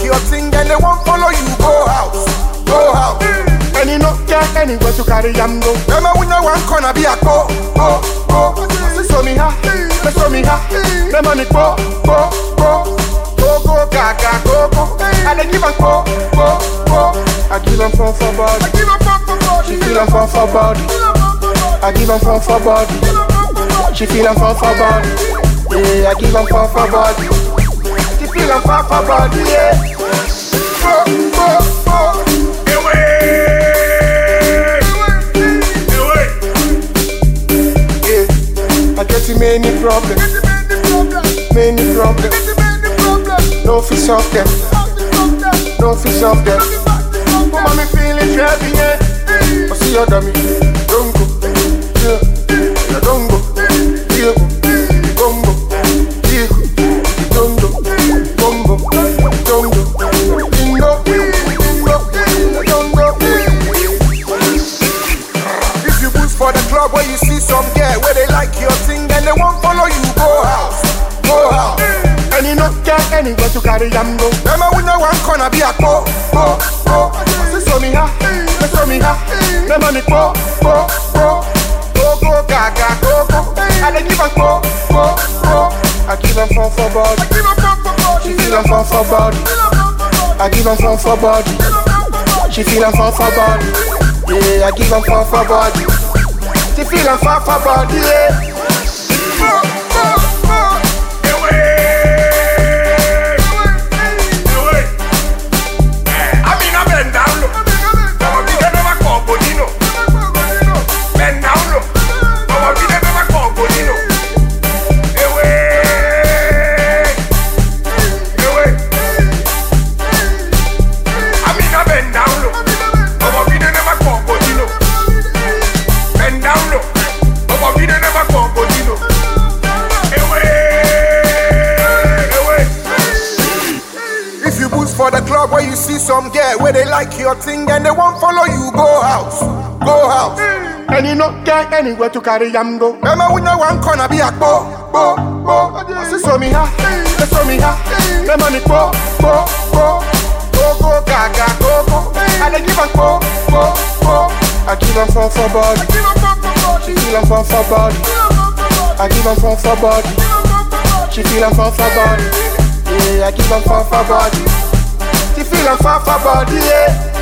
your thing and they won't follow you. Go house, go house. And you not get anywhere to carry them go. Remember when you want corner be a go. So me ha, the money go, Gaga, go. and they give them go. I give them fun for body. She feel them fun for body. I give them fun for body. She feel them fun for body. Yeah, I give them fun for body. She feel them fun for body. Yeah. I get many problems. No fish off them. Mama me feeling heavy, yeah. I see your dummy. Don't go, yeah. Don't go, yeah. Gumbo, yeah. Don't go, gumbo, don't go. Bingo, don't go. If you boost for the club where you see some girl where they like your thing and they won't follow you, go house. And you not get anywhere to carry them go. Remember when you want corner be a go. So me ha, the money go, Gaga, go. and they give them go. I give them fun for body. She feel them fun for body. I give them fun for body. She feel them fun for body. Yeah, I give them fun for body. She feel them fun for body. Yeah. For the club where you see some girl where they like your thing and they won't follow you, go house. And you not get anywhere to carry them go. Remember when you want corner be a go. So me ha, the money go. Gaga, go. And they give them go. I give them fun for body. She feel them fun for body. I give them fun for body. She feel them fun for body. Yeah, I give them fun for body. She feel them fun for body. Yeah.